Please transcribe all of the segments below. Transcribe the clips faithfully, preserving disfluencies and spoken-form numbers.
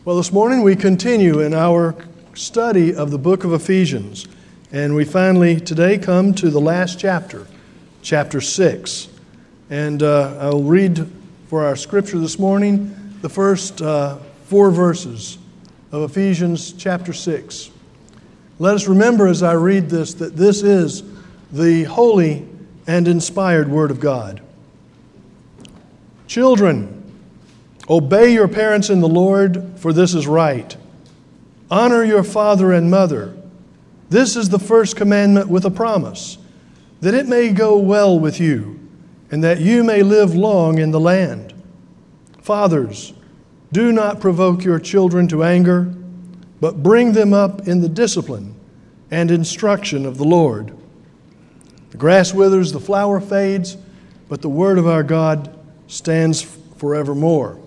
Well, this morning we continue in our study of the book of Ephesians, and we finally today come to the last chapter, chapter six. And uh, I'll read for our scripture this morning the first uh, four verses of Ephesians chapter six. Let us remember as I read this that this is the holy and inspired Word of God. Children, obey your parents in the Lord, for this is right. Honor your father and mother. This is the first commandment with a promise, that it may go well with you, and that you may live long in the land. Fathers, do not provoke your children to anger, but bring them up in the discipline and instruction of the Lord. The grass withers, the flower fades, but the word of our God stands forevermore.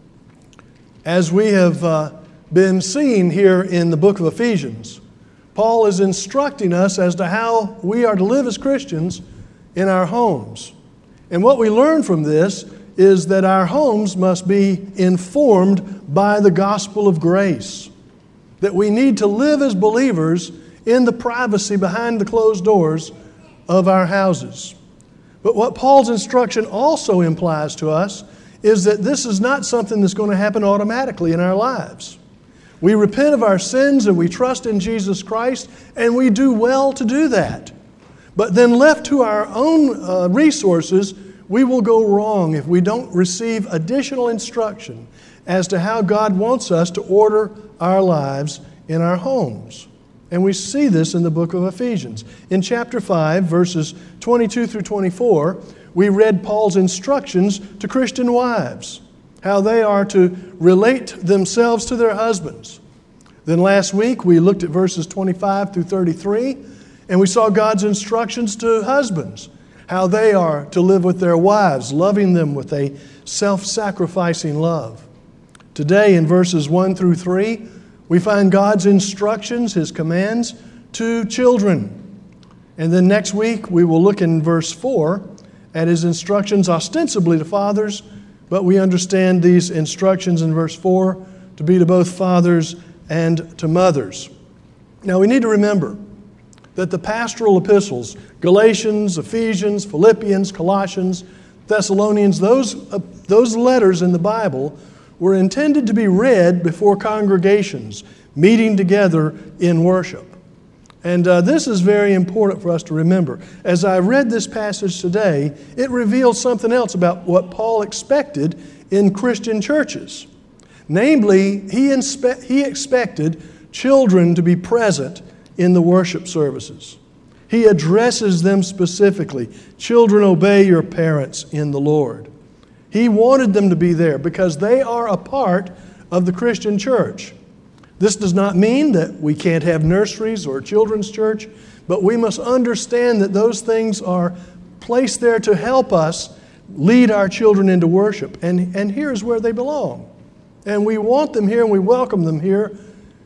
As we have uh, been seeing here in the book of Ephesians, Paul is instructing us as to how we are to live as Christians in our homes. And what we learn from this is that our homes must be informed by the gospel of grace. That we need to live as believers in the privacy behind the closed doors of our houses. But what Paul's instruction also implies to us is that this is not something that's going to happen automatically in our lives. We repent of our sins and we trust in Jesus Christ, and we do well to do that. But then left to our own uh, resources, we will go wrong if we don't receive additional instruction as to how God wants us to order our lives in our homes. And we see this in the book of Ephesians. In chapter five, verses twenty-two through twenty-four, we read Paul's instructions to Christian wives, how they are to relate themselves to their husbands. Then last week we looked at verses twenty-five through thirty-three, and we saw God's instructions to husbands, how they are to live with their wives, loving them with a self-sacrificing love. Today in verses one through three, we find God's instructions, His commands to children. And then next week we will look in verse four at His instructions ostensibly to fathers, but we understand these instructions in verse four to be to both fathers and to mothers. Now we need to remember that the pastoral epistles, Galatians, Ephesians, Philippians, Colossians, Thessalonians, those, uh, those letters in the Bible were intended to be read before congregations meeting together in worship. And uh, this is very important for us to remember. As I read this passage today, it reveals something else about what Paul expected in Christian churches. Namely, he, inspe- he expected children to be present in the worship services. He addresses them specifically. Children, obey your parents in the Lord. He wanted them to be there because they are a part of the Christian church. This does not mean that we can't have nurseries or children's church, but we must understand that those things are placed there to help us lead our children into worship. And, and here's where they belong. And we want them here and we welcome them here,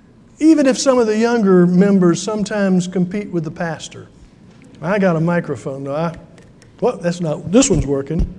even if some of the younger members sometimes compete with the pastor. I got a microphone, though. I, well, that's not, this one's working.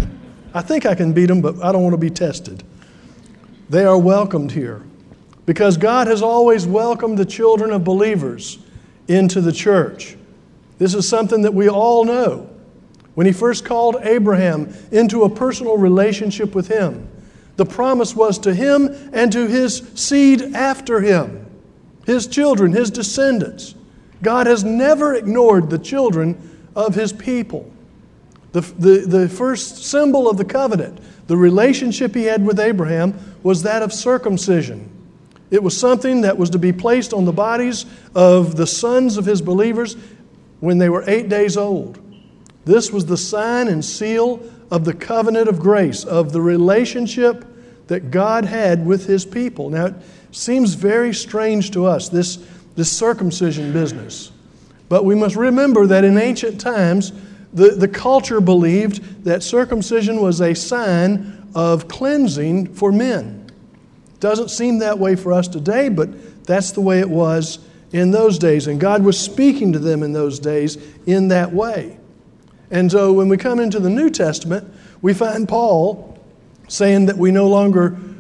I think I can beat them, but I don't want to be tested. They are welcomed here because God has always welcomed the children of believers into the church. This is something that we all know. When He first called Abraham into a personal relationship with Him, the promise was to him and to his seed after him, his children, his descendants. God has never ignored the children of His people. The, the, the first symbol of the covenant, the relationship He had with Abraham, was that of circumcision. It was something that was to be placed on the bodies of the sons of His believers when they were eight days old. This was the sign and seal of the covenant of grace, of the relationship that God had with His people. Now, it seems very strange to us, this, this circumcision business. But we must remember that in ancient times, The, the culture believed that circumcision was a sign of cleansing for men. Doesn't seem that way for us today, but that's the way it was in those days. And God was speaking to them in those days in that way. And so when we come into the New Testament, we find Paul saying that we no longer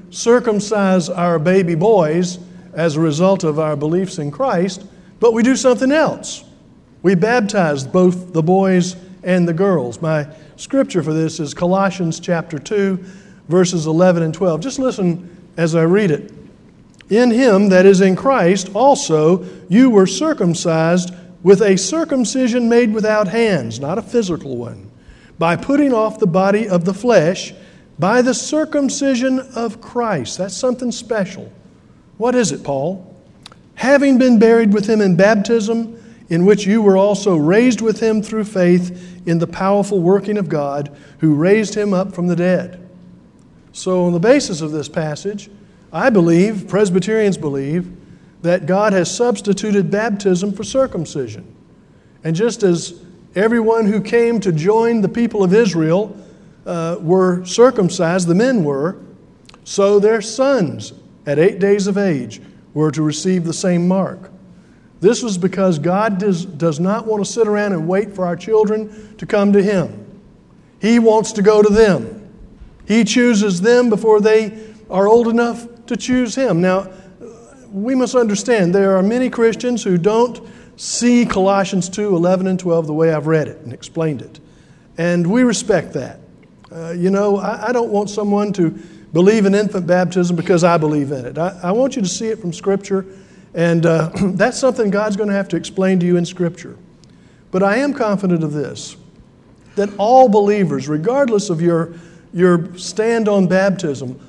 circumcise our baby boys as a result of our beliefs in Christ, but we do something else. We baptize both the boys and the girls. My scripture for this is Colossians chapter two, verses eleven and twelve. Just listen as I read it. In him, that is in Christ, also you were circumcised with a circumcision made without hands, not a physical one, by putting off the body of the flesh by the circumcision of Christ. That's something special. What is it, Paul? Having been buried with him in baptism, in which you were also raised with him through faith in the powerful working of God, who raised him up from the dead. So on the basis of this passage, I believe, Presbyterians believe, that God has substituted baptism for circumcision. And just as everyone who came to join the people of Israel uh, were circumcised, the men were, so their sons at eight days of age were to receive the same mark. This was because God does, does not want to sit around and wait for our children to come to Him. He wants to go to them. He chooses them before they are old enough to choose Him. Now, we must understand there are many Christians who don't see Colossians two, eleven and twelve the way I've read it and explained it. And we respect that. Uh, you know, I, I don't want someone to believe in infant baptism because I believe in it. I, I want you to see it from Scripture, and uh, that's something God's going to have to explain to you in Scripture. But I am confident of this, that all believers, regardless of your, your stand on baptism,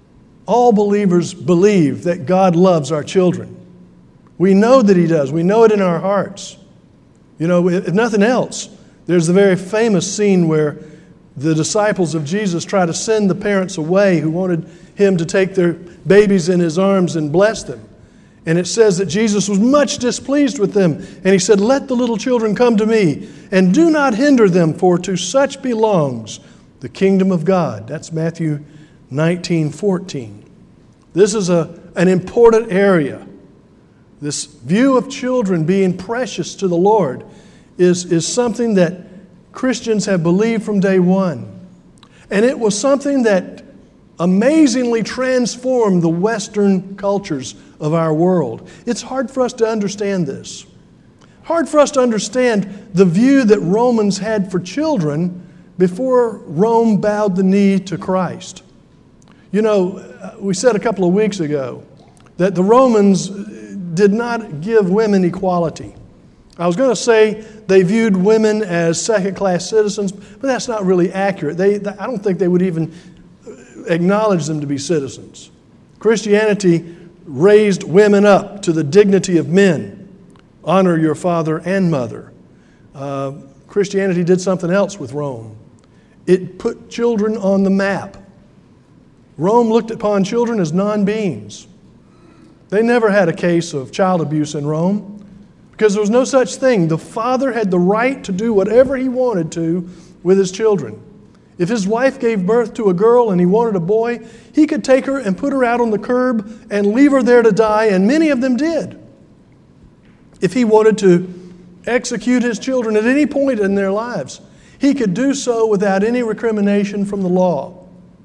all believers believe that God loves our children. We know that He does. We know it in our hearts. You know, if nothing else, there's the very famous scene where the disciples of Jesus try to send the parents away who wanted Him to take their babies in His arms and bless them. And it says that Jesus was much displeased with them. And He said, "Let the little children come to me, and do not hinder them, for to such belongs the kingdom of God." That's Matthew nineteen fourteen. This is a, an important area. This view of children being precious to the Lord is, is something that Christians have believed from day one. And it was something that amazingly transformed the Western cultures of our world. It's hard for us to understand this. Hard for us to understand the view that Romans had for children before Rome bowed the knee to Christ. You know, we said a couple of weeks ago that the Romans did not give women equality. I was going to say they viewed women as second-class citizens, but that's not really accurate. They, I don't think they would even acknowledge them to be citizens. Christianity raised women up to the dignity of men. Honor your father and mother. Uh, Christianity did something else with Rome. It put children on the map. Rome looked upon children as non-beings. They never had a case of child abuse in Rome because there was no such thing. The father had the right to do whatever he wanted to with his children. If his wife gave birth to a girl and he wanted a boy, he could take her and put her out on the curb and leave her there to die, and many of them did. If he wanted to execute his children at any point in their lives, he could do so without any recrimination from the law.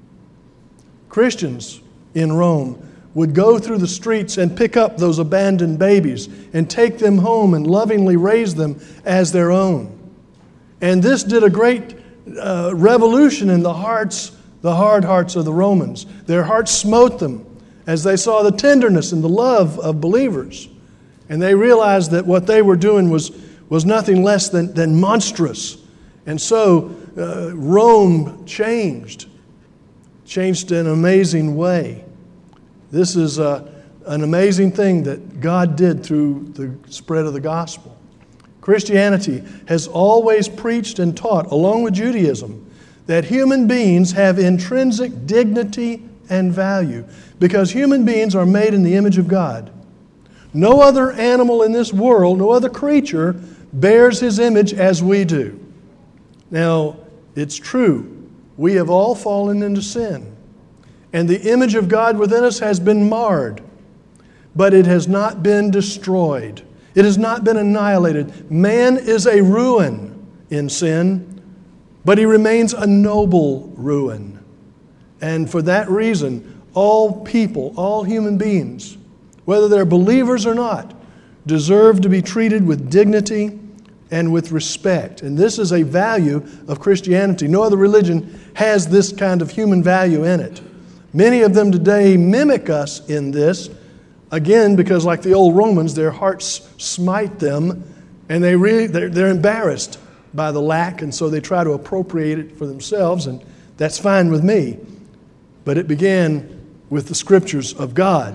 Christians in Rome would go through the streets and pick up those abandoned babies and take them home and lovingly raise them as their own. And this did a great uh, revolution in the hearts, the hard hearts of the Romans. Their hearts smote them as they saw the tenderness and the love of believers. And they realized that what they were doing was, was nothing less than, than monstrous. And so uh, Rome changed. Changed in an amazing way. This is uh, an amazing thing that God did through the spread of the gospel. Christianity has always preached and taught, along with Judaism, that human beings have intrinsic dignity and value because human beings are made in the image of God. No other animal in this world, no other creature bears His image as we do. Now, it's true. We have all fallen into sin. And the image of God within us has been marred. But it has not been destroyed. It has not been annihilated. Man is a ruin in sin, but he remains a noble ruin. And for that reason, All people, all human beings, whether they're believers or not, deserve to be treated with dignity and with respect. And this is a value of Christianity. No other religion has this kind of human value in it. Many of them today mimic us in this, again, because like the old Romans, their hearts smite them, and they really, they're, they're embarrassed by the lack, and so they try to appropriate it for themselves, and that's fine with me. But it began with the Scriptures of God.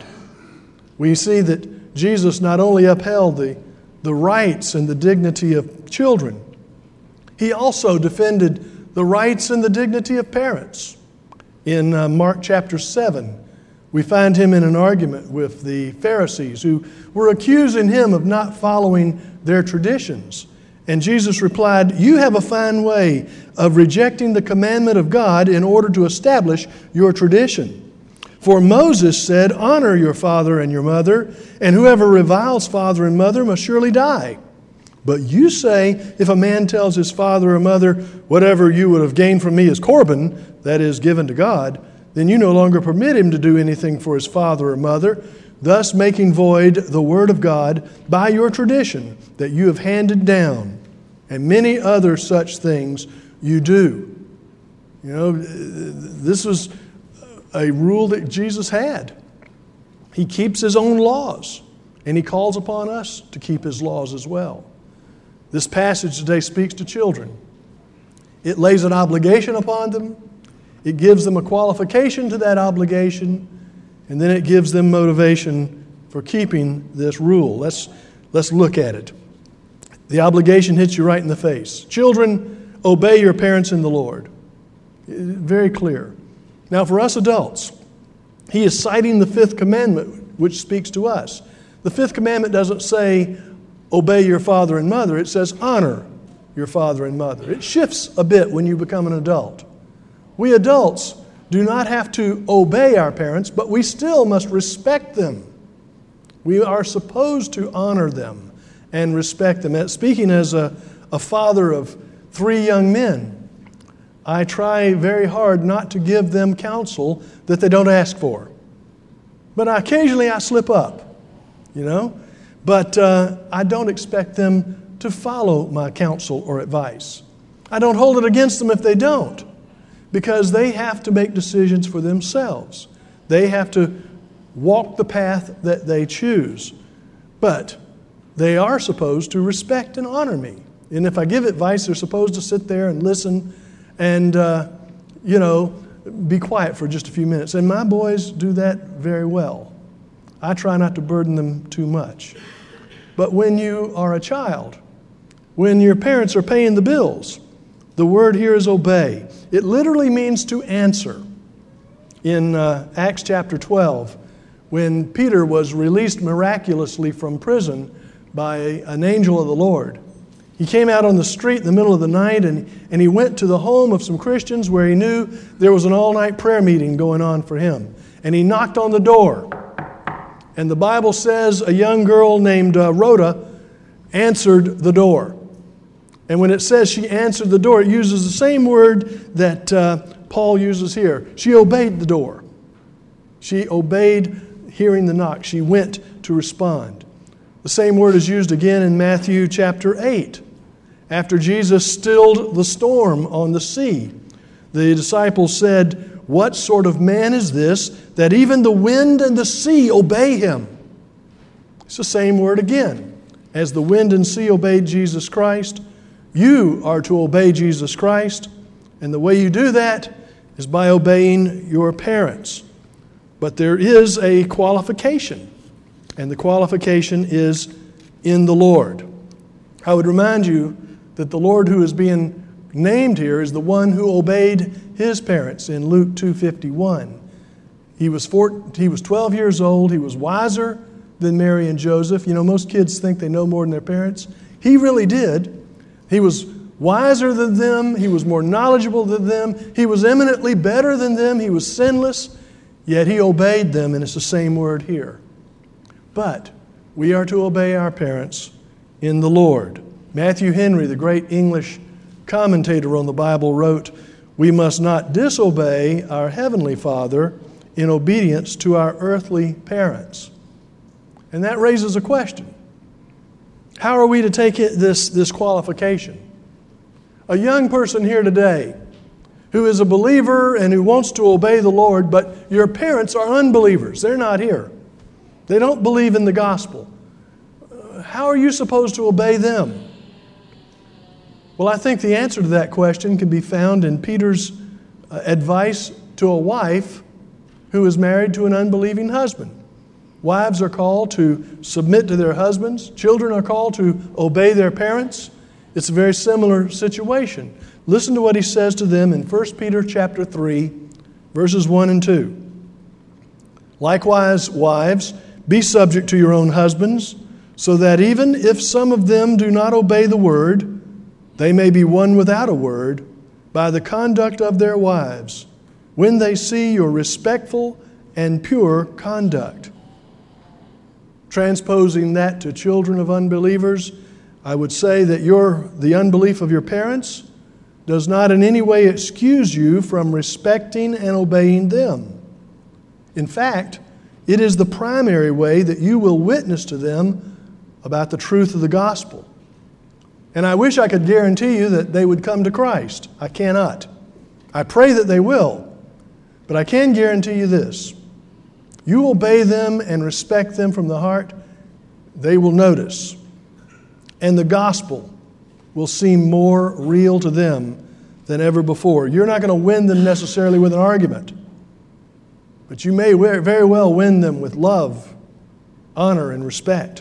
We see that Jesus not only upheld the, the rights and the dignity of children, He also defended the rights and the dignity of parents. In uh, Mark chapter seven, we find Him in an argument with the Pharisees who were accusing Him of not following their traditions. And Jesus replied, "You have a fine way of rejecting the commandment of God in order to establish your tradition. For Moses said, 'Honor your father and your mother, and whoever reviles father and mother must surely die.' But you say, if a man tells his father or mother, 'Whatever you would have gained from me is Corban,' that is, given to God, then you no longer permit him to do anything for his father or mother, thus making void the word of God by your tradition that you have handed down, and many other such things you do." You know, this was a rule that Jesus had. He keeps His own laws, and He calls upon us to keep His laws as well. This passage today speaks to children. It lays an obligation upon them. It gives them a qualification to that obligation, and then it gives them motivation for keeping this rule. Let's, let's look at it. The obligation hits you right in the face. Children, obey your parents in the Lord. Very clear. Now for us adults, He is citing the fifth commandment, which speaks to us. The fifth commandment doesn't say, obey your father and mother. It says, honor your father and mother. It shifts a bit when you become an adult. We adults do not have to obey our parents, but we still must respect them. We are supposed to honor them and respect them. Speaking as a, a father of three young men, I try very hard not to give them counsel that they don't ask for. But occasionally I slip up, you know. But uh, I don't expect them to follow my counsel or advice. I don't hold it against them if they don't, because they have to make decisions for themselves. They have to walk the path that they choose. But they are supposed to respect and honor me. And if I give advice, they're supposed to sit there and listen and, uh, you know, be quiet for just a few minutes. And my boys do that very well. I try not to burden them too much. But when you are a child, when your parents are paying the bills, the word here is obey. It literally means to answer. In uh, Acts chapter twelve, when Peter was released miraculously from prison by an angel of the Lord, he came out on the street in the middle of the night and, and he went to the home of some Christians where he knew there was an all-night prayer meeting going on for him. And he knocked on the door. And the Bible says a young girl named uh, Rhoda answered the door. And when it says she answered the door, it uses the same word that uh, Paul uses here. She obeyed the door. She obeyed hearing the knock. She went to respond. The same word is used again in Matthew chapter eight. After Jesus stilled the storm on the sea, the disciples said, "What sort of man is this that even the wind and the sea obey Him?" It's the same word again. As the wind and sea obeyed Jesus Christ, you are to obey Jesus Christ. And the way you do that is by obeying your parents. But there is a qualification. And the qualification is in the Lord. I would remind you that the Lord who is being named here is the one who obeyed His parents in Luke two fifty-one. He was four, he was twelve years old. He was wiser than Mary and Joseph. You know, most kids think they know more than their parents. He really did. He was wiser than them. He was more knowledgeable than them. He was eminently better than them. He was sinless. Yet He obeyed them, and it's the same word here. But we are to obey our parents in the Lord. Matthew Henry, the great English commentator on the Bible, wrote, "We must not disobey our Heavenly Father in obedience to our earthly parents. And that raises a question. How are we to take it, this, this qualification? A young person here today who is a believer and who wants to obey the Lord, but your parents are unbelievers. They're not here. They don't believe in the gospel. Uh, how are you supposed to obey them? Well, I think the answer to that question can be found in Peter's uh, advice to a wife who is married to an unbelieving husband. Wives are called to submit to their husbands. Children are called to obey their parents. It's a very similar situation. Listen to what he says to them in First Peter chapter three, verses one and two. Likewise, wives, be subject to your own husbands, so that even if some of them do not obey the word, they may be won without a word by the conduct of their wives, when they see your respectful and pure conduct. Transposing that to children of unbelievers, I would say that your, the unbelief of your parents does not in any way excuse you from respecting and obeying them. In fact, it is the primary way that you will witness to them about the truth of the gospel. And I wish I could guarantee you that they would come to Christ. I cannot. I pray that they will. But I can guarantee you this. You obey them and respect them from the heart, they will notice. And the gospel will seem more real to them than ever before. You're not going to win them necessarily with an argument, but you may very well win them with love, honor, and respect.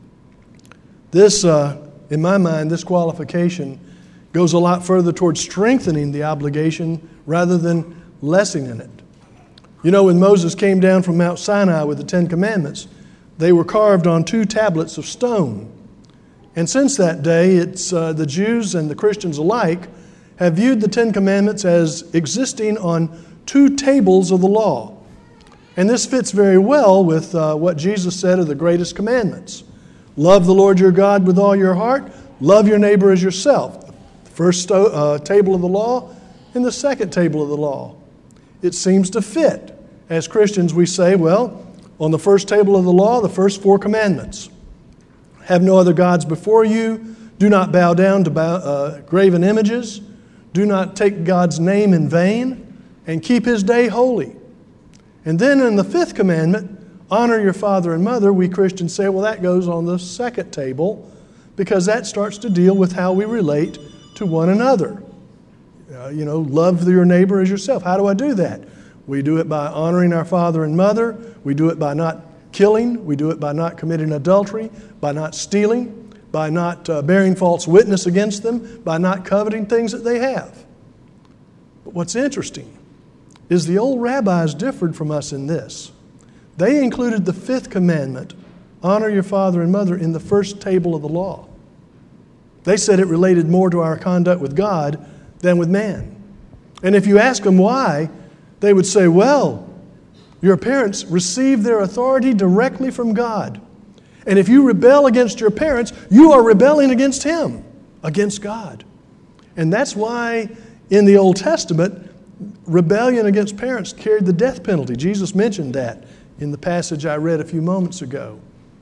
This, uh, in my mind, this qualification goes a lot further towards strengthening the obligation rather than lessening it. You know, when Moses came down from Mount Sinai with the Ten Commandments, they were carved on two tablets of stone. And since that day, it's uh, the Jews and the Christians alike have viewed the Ten Commandments as existing on two tables of the law. And this fits very well with uh, what Jesus said are the greatest commandments. Love the Lord your God with all your heart. Love your neighbor as yourself. The first uh, table of the law and the second table of the law. It seems to fit. As Christians, we say, well, on the first table of the law, the first four commandments. Have no other gods before you. Do not bow down to bow, uh, graven images. Do not take God's name in vain. And keep His day holy. And then in the fifth commandment, honor your father and mother, we Christians say, well, that goes on the second table because that starts to deal with how we relate to one another. Uh, you know, love your neighbor as yourself. How do I do that? We do it by honoring our father and mother. We do it by not killing. We do it by not committing adultery, by not stealing, by not uh, bearing false witness against them, by not coveting things that they have. But what's interesting is the old rabbis differed from us in this. They included the fifth commandment, honor your father and mother, in the first table of the law. They said it related more to our conduct with God than with man. And if you ask them why, they would say, well, your parents received their authority directly from God. And if you rebel against your parents, you are rebelling against Him, against God. And that's why in the Old Testament, rebellion against parents carried the death penalty. Jesus mentioned that in the passage I read a few moments ago.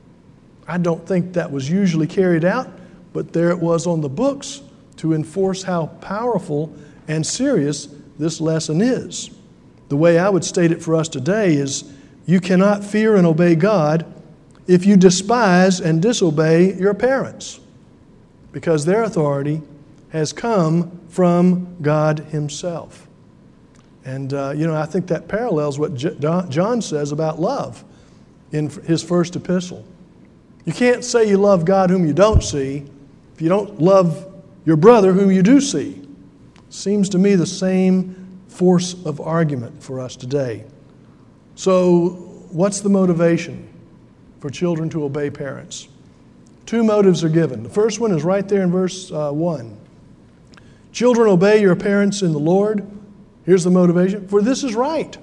I don't think that was usually carried out, but there it was on the books to enforce how powerful and serious this lesson is. The way I would state it for us today is you cannot fear and obey God if you despise and disobey your parents, because their authority has come from God Himself. And, uh, you know, I think that parallels what John says about love in his first epistle. You can't say you love God whom you don't see if you don't love your brother whom you do see. Seems to me the same force of argument for us today. So, what's the motivation for children to obey parents? Two motives are given. The first one is right there in verse uh, one. Children, obey your parents in the Lord. Here's the motivation. For this is right.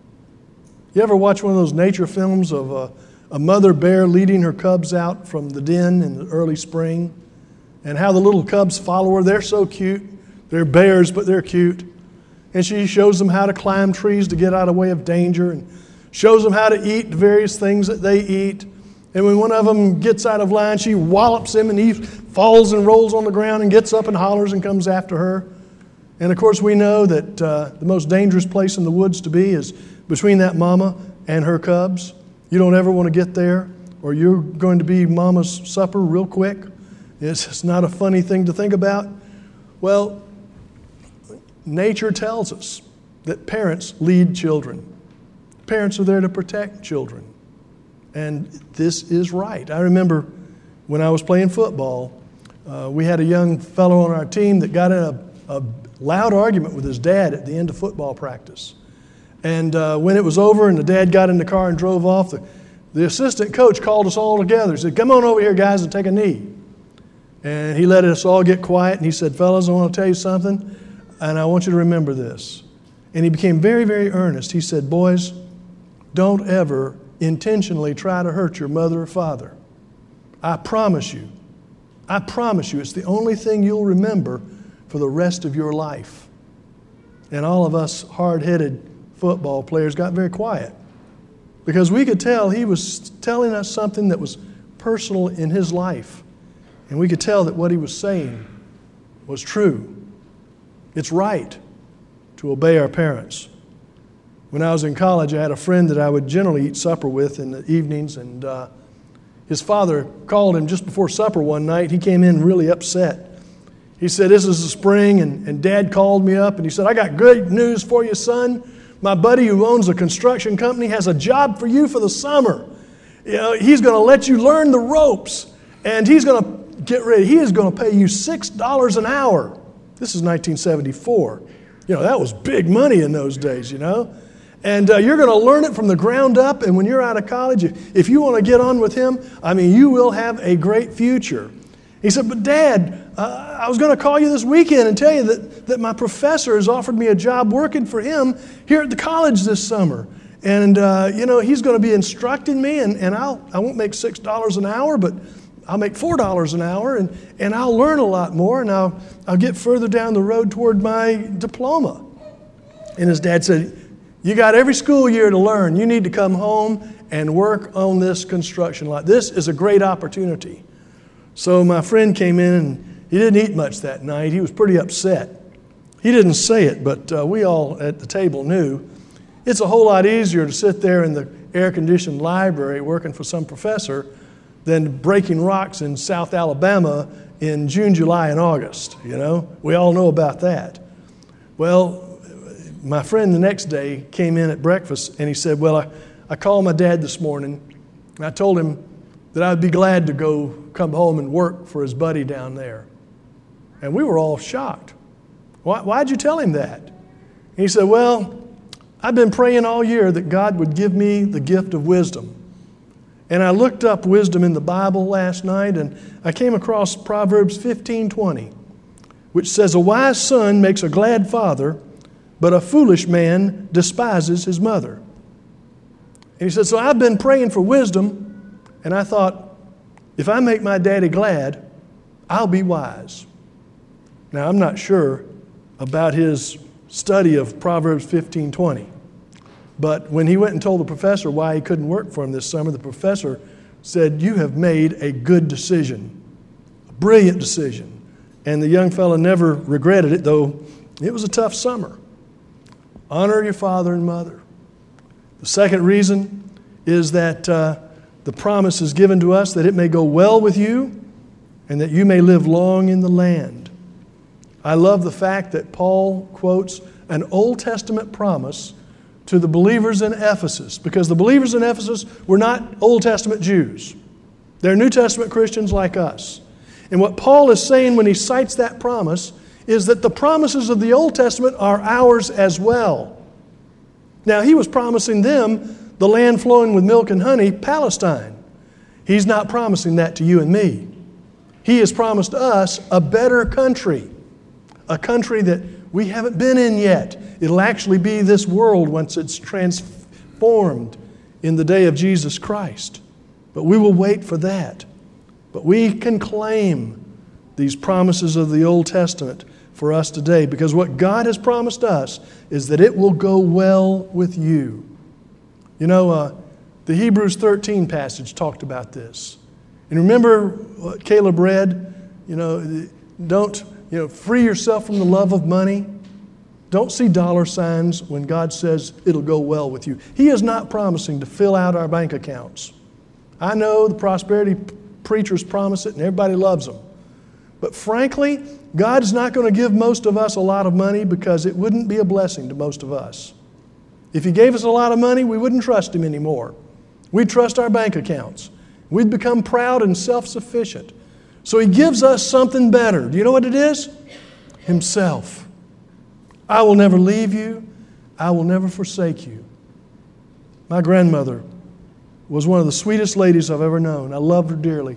You ever watch one of those nature films of a, a mother bear leading her cubs out from the den in the early spring? And how the little cubs follow her. They're so cute. They're bears, but they're cute. and she shows them how to climb trees to get out of the way of danger, and shows them how to eat the various things that they eat. And when one of them gets out of line, she wallops him, and he falls and rolls on the ground and gets up and hollers and comes after her. And of course, we know that uh, the most dangerous place in the woods to be is between that mama and her cubs. You don't ever want to get there, or you're going to be mama's supper real quick. It's just not a funny thing to think about. Well, nature tells us that parents lead children. Parents are there to protect children. And this is right. I remember when I was playing football, uh, we had a young fellow on our team that got in a, a loud argument with his dad at the end of football practice. And uh, when it was over and the dad got in the car and drove off, the, the assistant coach called us all together. He said, "Come on over here, guys, and take a knee." And he let us all get quiet, and he said, "Fellas, I want to tell you something, and I want you to remember this." And he became very, very earnest. He said, "Boys, don't ever intentionally try to hurt your mother or father. I promise you, I promise you, it's the only thing you'll remember for the rest of your life." And all of us hard-headed football players got very quiet because we could tell he was telling us something that was personal in his life. And we could tell that what he was saying was true. It's right to obey our parents. When I was in college, I had a friend that I would generally eat supper with in the evenings, and uh, his father called him just before supper one night. He came in really upset. He said, "This is the spring, and, and Dad called me up, and he said, 'I got good news for you, son. My buddy who owns a construction company has a job for you for the summer. You know, he's going to let you learn the ropes, and he's going to get ready. He is going to pay you six dollars an hour." This is nineteen seventy-four. You know, that was big money in those days, you know. And uh, you're going to learn it from the ground up, and when you're out of college, if, if you want to get on with him, I mean, you will have a great future. He said, "But Dad, uh, I was going to call you this weekend and tell you that, that my professor has offered me a job working for him here at the college this summer. And, uh, you know, he's going to be instructing me, and, and I'll, I won't make six dollars an hour, but I'll make four dollars an hour, and, and I'll learn a lot more, and I'll, I'll get further down the road toward my diploma." And his dad said, "You got every school year to learn. You need to come home and work on this construction lot. This is a great opportunity." So my friend came in, and he didn't eat much that night. He was pretty upset. He didn't say it, but uh, we all at the table knew. It's a whole lot easier to sit there in the air-conditioned library working for some professor than breaking rocks in South Alabama in June, July, and August. You know, we all know about that. Well, my friend the next day came in at breakfast, and he said, "Well, I, I called my dad this morning, and I told him that I'd be glad to go come home and work for his buddy down there." And we were all shocked. Why, why'd you tell him that? And he said, "Well, I've been praying all year that God would give me the gift of wisdom. And I looked up wisdom in the Bible last night, and I came across Proverbs fifteen twenty, which says, 'A wise son makes a glad father, but a foolish man despises his mother.'" And he said, "So I've been praying for wisdom, and I thought, if I make my daddy glad, I'll be wise." Now, I'm not sure about his study of Proverbs fifteen twenty. But when he went and told the professor why he couldn't work for him this summer, the professor said, "You have made a good decision, a brilliant decision." And the young fellow never regretted it, though it was a tough summer. Honor your father and mother. The second reason is that uh, the promise is given to us that it may go well with you and that you may live long in the land. I love the fact that Paul quotes an Old Testament promise to the believers in Ephesus, because the believers in Ephesus were not Old Testament Jews. They're New Testament Christians like us. And what Paul is saying when he cites that promise is that the promises of the Old Testament are ours as well. Now, he was promising them the land flowing with milk and honey, Palestine. He's not promising that to you and me. He has promised us a better country, a country that we haven't been in yet. It'll actually be this world once it's transformed in the day of Jesus Christ. But we will wait for that. But we can claim these promises of the Old Testament for us today, because what God has promised us is that it will go well with you. You know, uh, the Hebrews thirteen passage talked about this. And remember what Caleb read? You know, don't, you know, free yourself from the love of money. Don't see dollar signs when God says it'll go well with you. He is not promising to fill out our bank accounts. I know the prosperity preachers promise it and everybody loves them. But frankly, God is not going to give most of us a lot of money because it wouldn't be a blessing to most of us. If He gave us a lot of money, we wouldn't trust Him anymore. We'd trust our bank accounts. We'd become proud and self-sufficient. So He gives us something better. Do you know what it is? Himself. I will never leave you. I will never forsake you. My grandmother was one of the sweetest ladies I've ever known. I loved her dearly.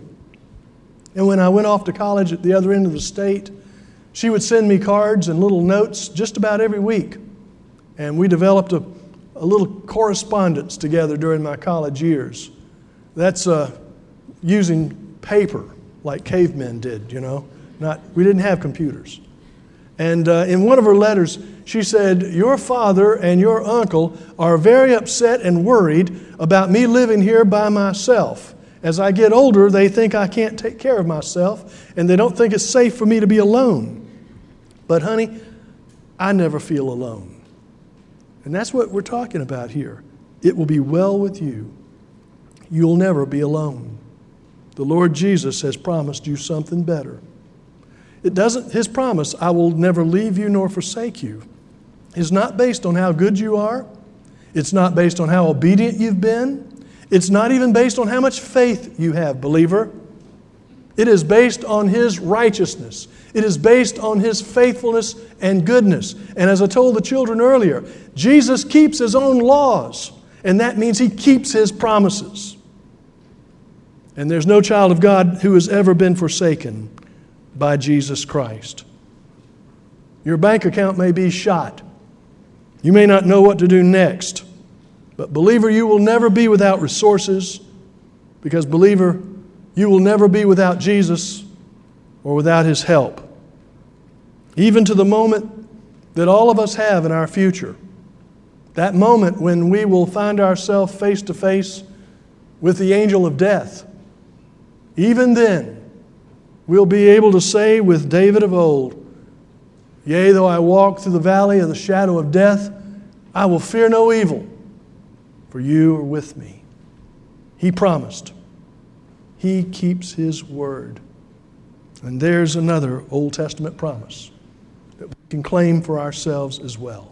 And when I went off to college at the other end of the state, she would send me cards and little notes just about every week. And we developed a, a little correspondence together during my college years. That's uh, using paper like cavemen did, you know. Not, we didn't have computers. And uh, in one of her letters, she said, "Your father and your uncle are very upset and worried about me living here by myself. As I get older, they think I can't take care of myself, and they don't think it's safe for me to be alone. But honey, I never feel alone." And that's what we're talking about here. It will be well with you. You'll never be alone. The Lord Jesus has promised you something better. It doesn't, His promise, "I will never leave you nor forsake you," is not based on how good you are. It's not based on how obedient you've been. It's not even based on how much faith you have, believer. It is based on His righteousness. It is based on His faithfulness and goodness. And as I told the children earlier, Jesus keeps His own laws, and that means He keeps His promises. And there's no child of God who has ever been forsaken by Jesus Christ. Your bank account may be shot. You may not know what to do next. But believer, you will never be without resources, because believer, you will never be without Jesus or without His help. Even to the moment that all of us have in our future, that moment when we will find ourselves face to face with the angel of death, even then, we'll be able to say with David of old, "Yea, though I walk through the valley of the shadow of death, I will fear no evil, for you are with me." He promised. He keeps His word. And there's another Old Testament promise that we can claim for ourselves as well.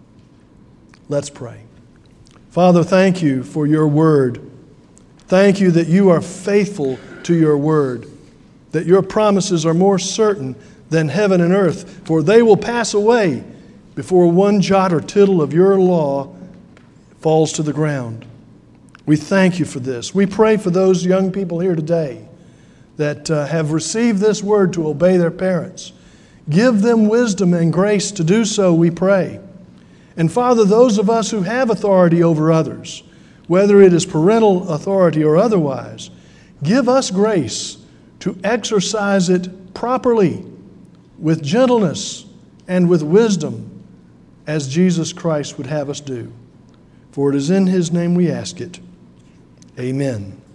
Let's pray. Father, thank you for your word. Thank you that you are faithful to your word, that your promises are more certain than heaven and earth, for they will pass away before one jot or tittle of your law falls to the ground. We thank you for this. We pray for those young people here today that uh, have received this word to obey their parents. Give them wisdom and grace to do so, we pray. And Father, those of us who have authority over others, whether it is parental authority or otherwise, give us grace to exercise it properly, with gentleness and with wisdom, as Jesus Christ would have us do. For it is in His name we ask it. Amen.